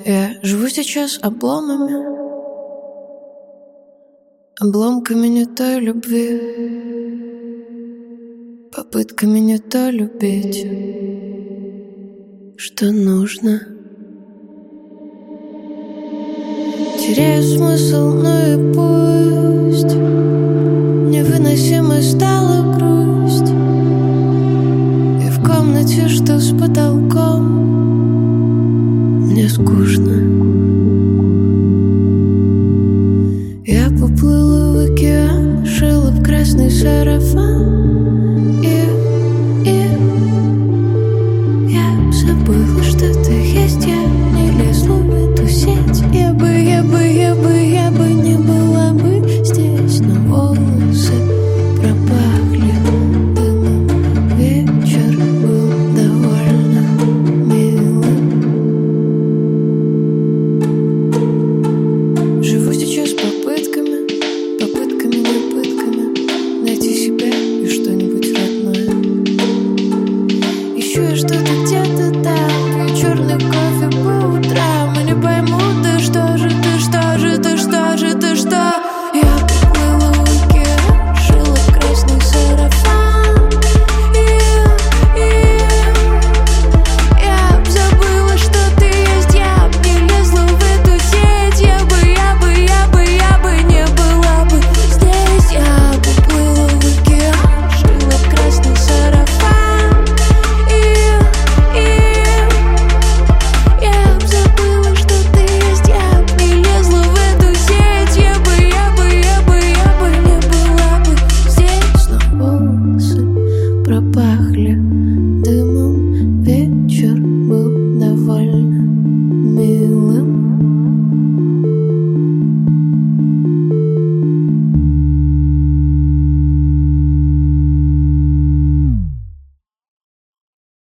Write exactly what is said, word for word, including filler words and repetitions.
Я живу сейчас обломами, обломками не той любви, попытками не то любить, что нужно. Теряю смысл, ну и пусть. Невыносимой стала грусть, и в комнате, что с потолком, мне скучно. Я поплыла в океан, шила в красный сарафан, и, и я забыла, что ты есть я.